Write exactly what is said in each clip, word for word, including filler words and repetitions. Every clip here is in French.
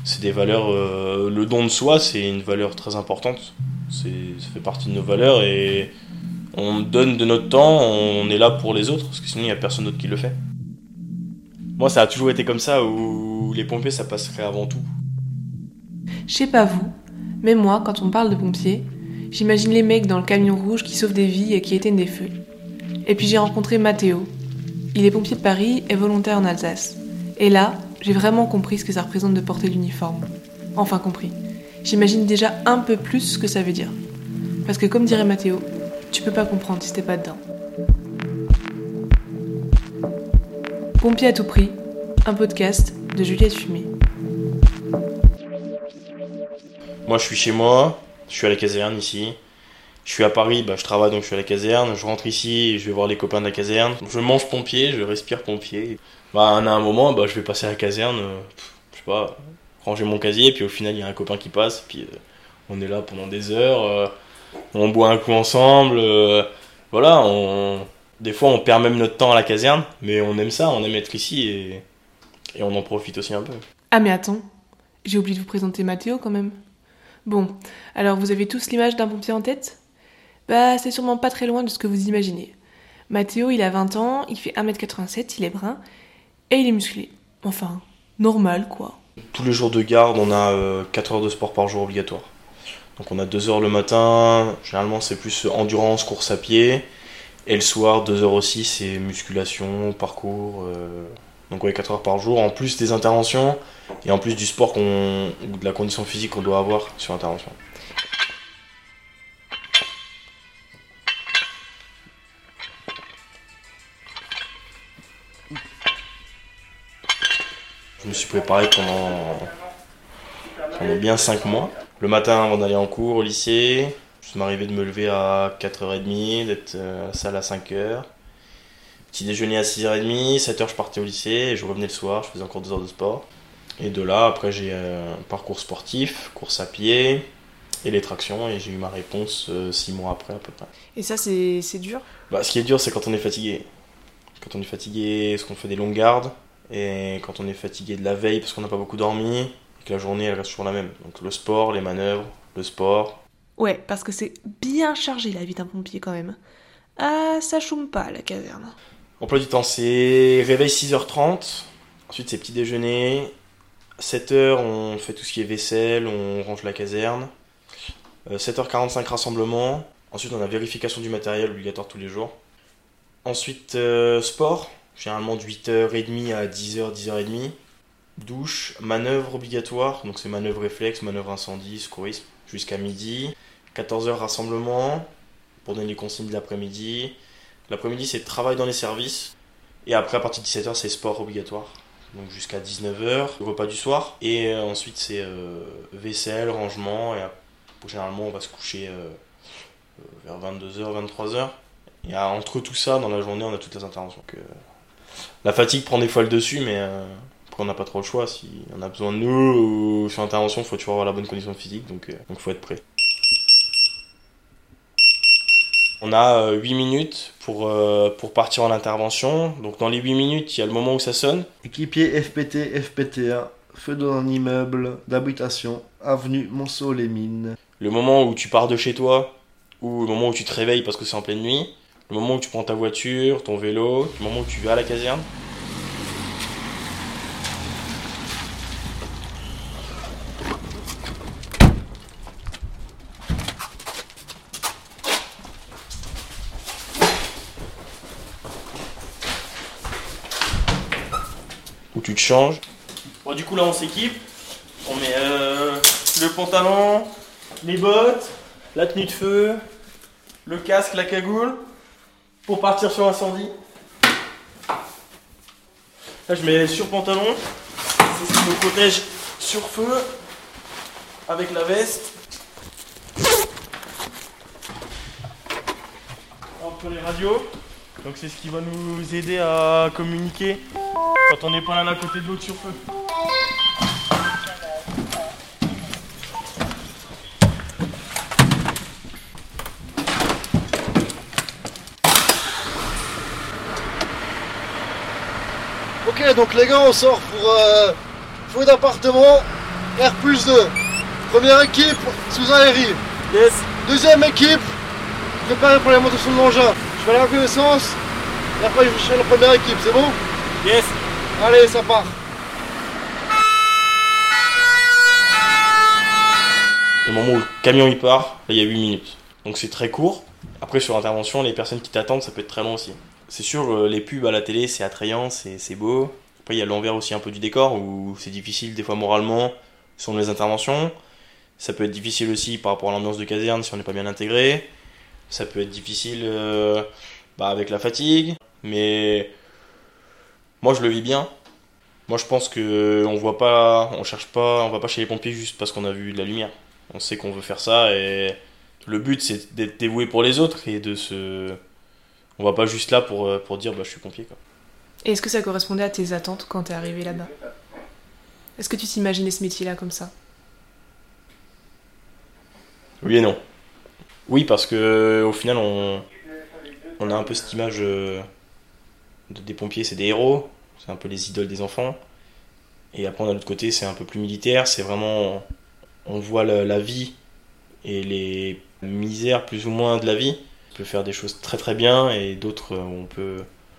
C'est des valeurs... Euh, le don de soi, c'est une valeur très importante. C'est, ça fait partie de nos valeurs et on donne de notre temps, on est là pour les autres, parce que sinon il n'y a personne d'autre qui le fait. Moi, ça a toujours été comme ça, où les pompiers, ça passerait avant tout. Je sais pas vous, mais moi, quand on parle de pompiers, j'imagine les mecs dans le camion rouge qui sauvent des vies et qui éteignent des feux. Et puis j'ai rencontré Mathéo. Il est pompier de Paris et volontaire en Alsace. Et là, j'ai vraiment compris ce que ça représente de porter l'uniforme. Enfin compris. J'imagine déjà un peu plus ce que ça veut dire. Parce que comme dirait Mathéo, tu peux pas comprendre si t'es pas dedans. Pompier à tout prix, un podcast de Juliette Fumé. Moi, je suis chez moi, je suis à la caserne ici. Je suis à Paris, bah, je travaille donc je suis à la caserne. Je rentre ici et je vais voir les copains de la caserne. Je mange pompier, je respire pompier. Bah, à un moment, bah, je vais passer à la caserne, euh, je sais pas, ranger mon casier. Puis au final, il y a un copain qui passe. Puis euh, on est là pendant des heures. Euh, on boit un coup ensemble. Euh, voilà, on... des fois, on perd même notre temps à la caserne. Mais on aime ça, on aime être ici et, et on en profite aussi un peu. Ah mais attends, j'ai oublié de vous présenter Mathéo quand même. Bon, alors vous avez tous l'image d'un pompier en tête ? Bah, c'est sûrement pas très loin de ce que vous imaginez. Mathéo, il a vingt ans, il fait un mètre quatre-vingt-sept, il est brun, et il est musclé. Enfin, normal, quoi. Tous les jours de garde, on a euh, quatre heures de sport par jour obligatoire. Donc on a deux heures le matin, généralement c'est plus endurance, course à pied, et le soir, deux heures aussi, c'est musculation, parcours... Euh... Donc ouais, quatre heures par jour, en plus des interventions, et en plus du sport qu'on, ou de la condition physique qu'on doit avoir sur intervention. Je me suis préparé pendant, pendant bien cinq mois. Le matin avant d'aller en cours au lycée, je m'arrivais de me lever à quatre heures trente, d'être à la salle à cinq heures. Petit déjeuner à six heures trente, sept heures je partais au lycée, et je revenais le soir, je faisais encore deux heures de sport. Et de là, après j'ai un parcours sportif, course à pied et les tractions, et j'ai eu ma réponse six mois après à peu près. Et ça, c'est, c'est dur ? Bah, ce qui est dur, c'est quand on est fatigué. Quand on est fatigué, parce qu'on fait des longues gardes, et quand on est fatigué de la veille parce qu'on n'a pas beaucoup dormi, et que la journée elle reste toujours la même. Donc le sport, les manœuvres, le sport. Ouais, parce que c'est bien chargé la vie d'un pompier quand même. Ah, ça chôme pas la caserne. Emploi du temps, c'est réveil six heures trente, ensuite c'est petit déjeuner, sept heures on fait tout ce qui est vaisselle, on range la caserne, euh, sept heures quarante-cinq rassemblement, ensuite on a vérification du matériel obligatoire tous les jours, ensuite euh, sport, généralement de huit heures trente à dix heures, dix heures trente, douche, manœuvre obligatoire, donc c'est manœuvre réflexe, manœuvre incendie, secourisme, jusqu'à midi, quatorze heures rassemblement, pour donner les consignes de l'après-midi. L'après-midi, c'est travail dans les services. Et après, à partir de dix-sept heures, c'est sport obligatoire. Donc jusqu'à dix-neuf heures, le repas du soir. Et euh, ensuite, c'est euh, vaisselle, rangement. Et euh, généralement, on va se coucher euh, vers vingt-deux heures, vingt-trois heures. Et euh, entre tout ça, dans la journée, on a toutes les interventions. Donc, euh, la fatigue prend des fois le dessus, mais euh, après, on n'a pas trop le choix. Si on a besoin de nous ou sur intervention, il faut toujours avoir la bonne condition physique. Donc, il euh, faut être prêt. On a huit minutes pour, euh, pour partir en intervention. Donc dans les huit minutes, il y a le moment où ça sonne. Équipier F P T, F P T A, feu d'un immeuble d'habitation, avenue Monceau-les-Mines. Le moment où tu pars de chez toi, ou le moment où tu te réveilles parce que c'est en pleine nuit. Le moment où tu prends ta voiture, ton vélo, le moment où tu vas à la caserne. Où tu te changes. Bon, du coup là on s'équipe, on met euh, le pantalon, les bottes, la tenue de feu, le casque, la cagoule, pour partir sur l'incendie. Là je mets le surpantalon, c'est ce qui me protège sur feu, avec la veste. Entre les radios, donc c'est ce qui va nous aider à communiquer quand on n'est pas l'un à côté de l'autre sur feu. Ok, donc les gars, on sort pour euh, feu d'appartement. R plus deux. Première équipe, sous aérie. Yes. Deuxième équipe, préparez pour la montation de l'engin. Je fais la reconnaissance, et après je vais chercher la première équipe, c'est bon? Yes. Allez, ça part. Au moment où le camion il part, là, il y a huit minutes. Donc c'est très court. Après sur l'intervention, les personnes qui t'attendent, ça peut être très long aussi. C'est sûr, les pubs à la télé, c'est attrayant, c'est, c'est beau. Après il y a l'envers aussi un peu du décor, où c'est difficile des fois moralement sur les interventions. Ça peut être difficile aussi par rapport à l'ambiance de caserne si on n'est pas bien intégré. Ça peut être difficile euh, bah, avec la fatigue. Mais moi je le vis bien. Moi je pense qu'on voit pas, on cherche pas, on va pas chez les pompiers juste parce qu'on a vu de la lumière. On sait qu'on veut faire ça et le but c'est d'être dévoué pour les autres et de se... On va pas juste là pour, pour dire bah, je suis pompier quoi. Et est-ce que ça correspondait à tes attentes quand t'es arrivé là-bas? Est-ce que tu t'imaginais ce métier-là comme ça? Oui et non. Oui parce que au final on, on a un peu cette image de, des pompiers, c'est des héros, c'est un peu les idoles des enfants. Et après on a l'autre côté, c'est un peu plus militaire, c'est vraiment... On voit la, la vie et les misères plus ou moins de la vie. On peut faire des choses très très bien et d'autres on peut,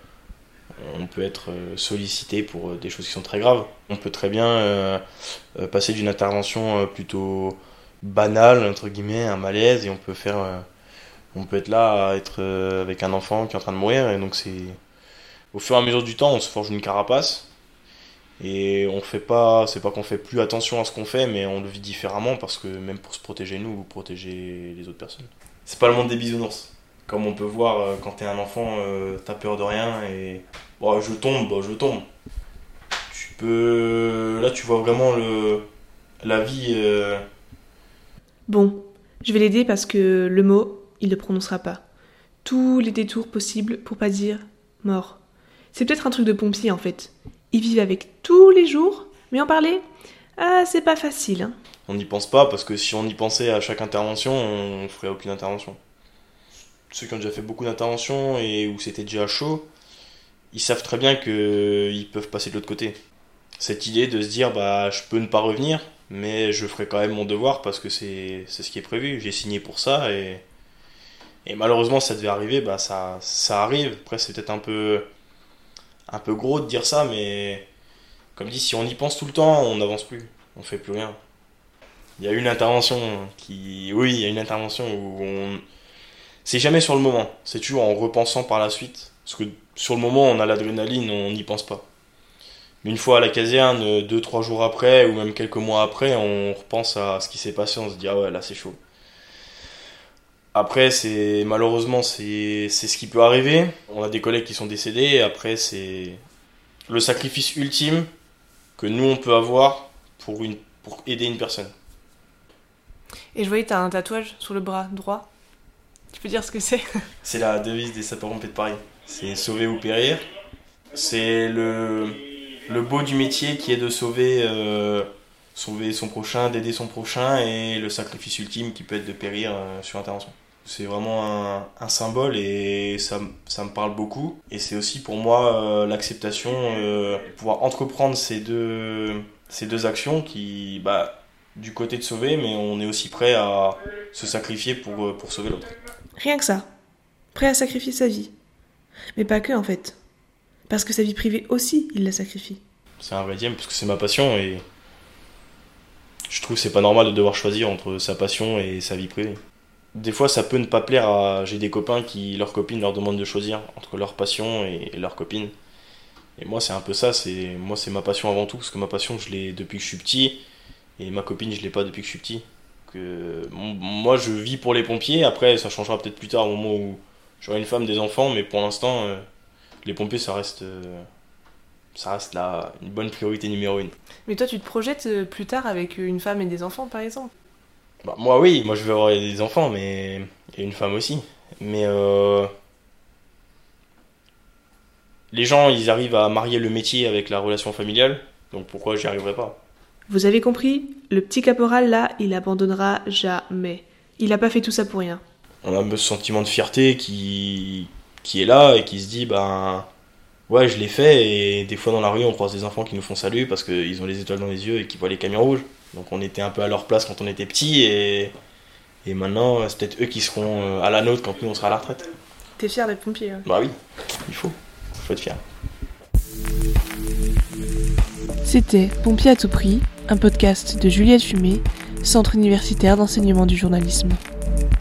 on peut être sollicité pour des choses qui sont très graves. On peut très bien euh, passer d'une intervention plutôt banale, entre guillemets, un malaise, et on peut faire, euh, on peut être là à être euh, avec un enfant qui est en train de mourir. Et donc c'est, au fur et à mesure du temps, on se forge une carapace. Et on fait pas, c'est pas qu'on fait plus attention à ce qu'on fait, mais on le vit différemment parce que même pour se protéger nous ou protéger les autres personnes. C'est pas le monde des bisounours. Comme on peut voir quand t'es un enfant, euh, t'as peur de rien et bon, je tombe, bon, je tombe. Tu peux, là tu vois vraiment le, la vie. Euh... Bon, je vais l'aider parce que le mot, il le prononcera pas. Tous les détours possibles pour pas dire mort. C'est peut-être un truc de pompier en fait. Ils vivent avec tous les jours, mais en parler, ah, c'est pas facile. Hein. On n'y pense pas parce que si on y pensait à chaque intervention, on ferait aucune intervention. Ceux qui ont déjà fait beaucoup d'interventions et où c'était déjà chaud, ils savent très bien qu'ils peuvent passer de l'autre côté. Cette idée de se dire, bah, je peux ne pas revenir, mais je ferai quand même mon devoir parce que c'est, c'est ce qui est prévu. J'ai signé pour ça et, et malheureusement, ça devait arriver, bah, ça, ça arrive. Après, c'est peut-être un peu... un peu gros de dire ça, mais comme dit, si on y pense tout le temps, on n'avance plus, on fait plus rien. Il y a une intervention qui, oui, il y a une intervention où on, c'est jamais sur le moment, c'est toujours en repensant par la suite, parce que sur le moment, on a l'adrénaline, on n'y pense pas. Mais une fois à la caserne, deux, trois jours après, ou même quelques mois après, on repense à ce qui s'est passé, on se dit ah ouais, là c'est chaud. Après, c'est malheureusement, c'est, c'est ce qui peut arriver. On a des collègues qui sont décédés. Et après, c'est le sacrifice ultime que nous, on peut avoir pour, une, pour aider une personne. Et je voyais que tu as un tatouage sur le bras droit. Tu peux dire ce que c'est? C'est la devise des sapeurs-pompiers de Paris. C'est sauver ou périr. C'est le, le beau du métier qui est de sauver, euh, sauver son prochain, d'aider son prochain. Et le sacrifice ultime qui peut être de périr euh, sur intervention. C'est vraiment un, un symbole et ça, ça me parle beaucoup. Et c'est aussi pour moi euh, l'acceptation, euh, pouvoir entreprendre ces deux, ces deux actions qui, bah, du côté de sauver, mais on est aussi prêt à se sacrifier pour, pour sauver l'autre. Rien que ça. Prêt à sacrifier sa vie. Mais pas que en fait. Parce que sa vie privée aussi, il la sacrifie. C'est un vrai dilemme parce que c'est ma passion et je trouve que c'est pas normal de devoir choisir entre sa passion et sa vie privée. Des fois, ça peut ne pas plaire à... J'ai des copains qui, leurs copines leur demandent de choisir entre leur passion et leur copine. Et moi, c'est un peu ça. C'est... Moi, c'est ma passion avant tout, parce que ma passion, je l'ai depuis que je suis petit. Et ma copine, je l'ai pas depuis que je suis petit. Que... Moi, je vis pour les pompiers. Après, ça changera peut-être plus tard, au moment où j'aurai une femme, des enfants. Mais pour l'instant, euh, les pompiers, ça reste... Euh... Ça reste là, une bonne priorité numéro une. Mais toi, tu te projettes plus tard avec une femme et des enfants, par exemple? Bah, moi oui, moi je veux avoir des enfants, mais et une femme aussi. Mais euh... les gens, ils arrivent à marier le métier avec la relation familiale, donc pourquoi j'y arriverai pas? Vous avez compris? Le petit caporal là, il abandonnera jamais. Il a pas fait tout ça pour rien. On a un peu ce sentiment de fierté qui qui est là et qui se dit ben ouais, je l'ai fait. Et des fois dans la rue, on croise des enfants qui nous font salut parce qu'ils ont les étoiles dans les yeux et qui voient les camions rouges. Donc on était un peu à leur place quand on était petits et, et maintenant c'est peut-être eux qui seront à la nôtre quand nous on sera à la retraite. T'es fier d'être pompier hein. Bah oui, il faut, il faut être fier. C'était Pompier à tout prix, un podcast de Juliette Fumé, Centre universitaire d'enseignement du journalisme.